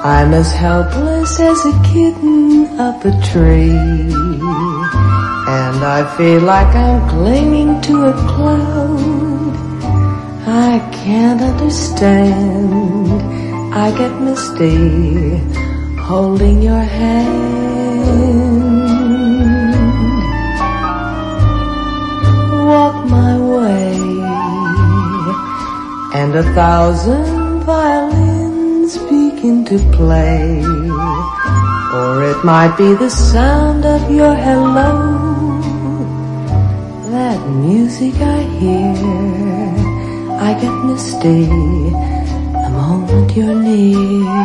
I'm as helpless as a kitten up a tree, and I feel like I'm clinging to a cloud. I can't understand, I get misty holding your hand. Walk my way, and 1,000 violins begin to play, or it might be the sound of your hello, that music I hear. I get misty the moment you're near.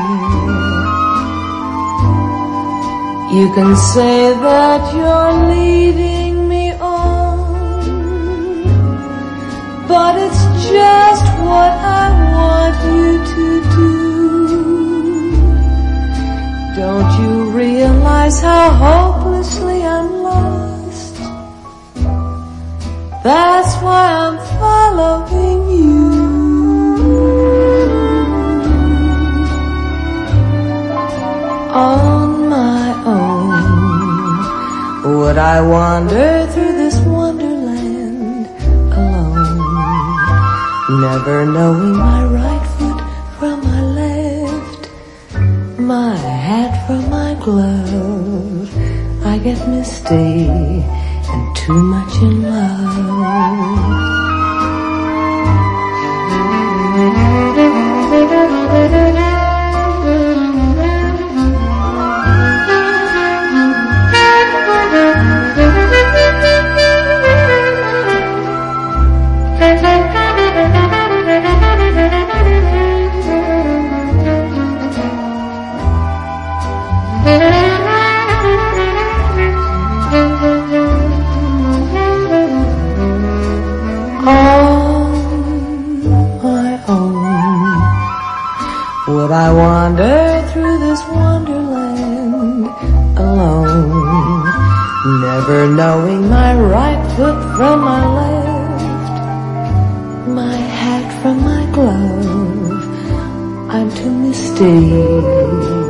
You can say that you're leading me on, but it's just what I want you to do. Don't you realize how hopelessly I'm lost? That's why I'm following you. On my own, would I wander through this wonderland alone, never knowing my right foot from my left, my hat from my glove. I get misty and too much in love. Would I wander through this wonderland alone, never knowing my right foot from my left, my hat from my glove? I'm too misty